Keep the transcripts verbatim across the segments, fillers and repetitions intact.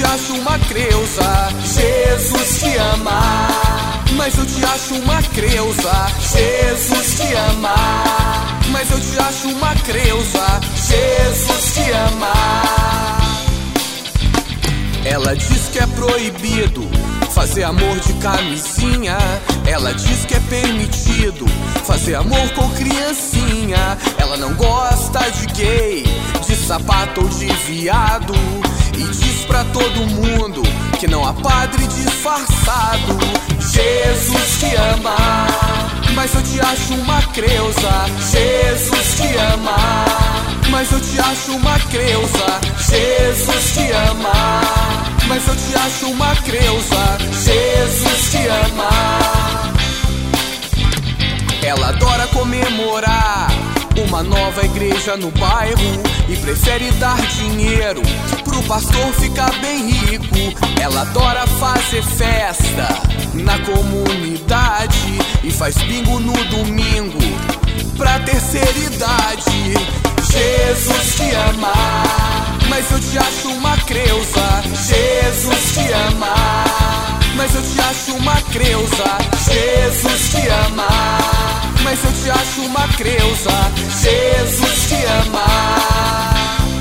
te acho uma creusa. Jesus te ama, mas eu te acho uma creusa. Jesus te ama, mas eu te acho uma creusa. Jesus te ama. Ela diz que é proibido fazer amor de camisinha. Ela diz que é permitido fazer amor com criancinha. Ela não gosta de gay, de sapato ou de viado, e diz pra todo mundo que não há padre disfarçado. Jesus te ama, mas eu te acho uma creusa. Jesus te ama, mas eu te acho uma creusa. Jesus te ama, mas eu te acho uma creusa. Jesus te ama. Ela adora comemorar uma nova igreja no bairro e prefere dar dinheiro pro pastor ficar bem rico. Ela adora fazer festa na comunidade e faz bingo no domingo pra terceira idade. Jesus te ama, mas eu te acho uma creusa. Jesus te ama, mas eu te acho uma creusa. Jesus te ama, mas eu te acho uma creusa. Jesus te ama.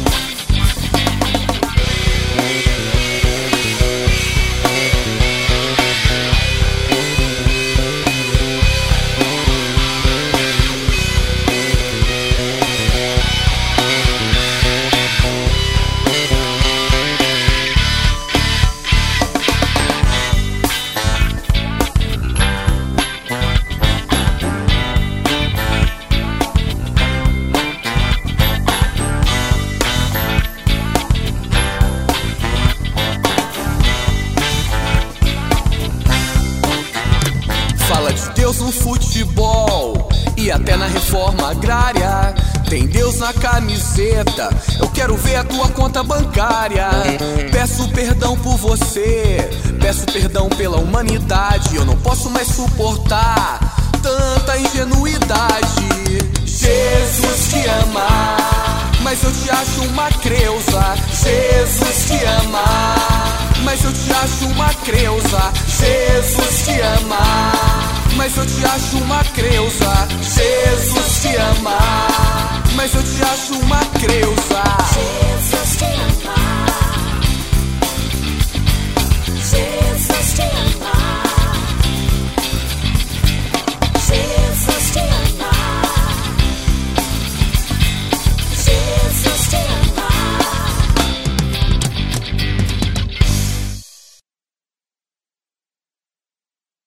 Fala de Deus no futebol e até na reforma agrária. Tem Deus na camiseta, eu quero ver a tua conta bancária. Peço perdão por você, peço perdão pela humanidade. Eu não posso mais suportar tanta ingenuidade. Jesus te ama, mas eu te acho uma creusa. Jesus te ama, mas eu te acho uma creusa. Jesus te ama, mas eu te acho uma creusa. Jesus te ama, mas eu te acho uma creusa.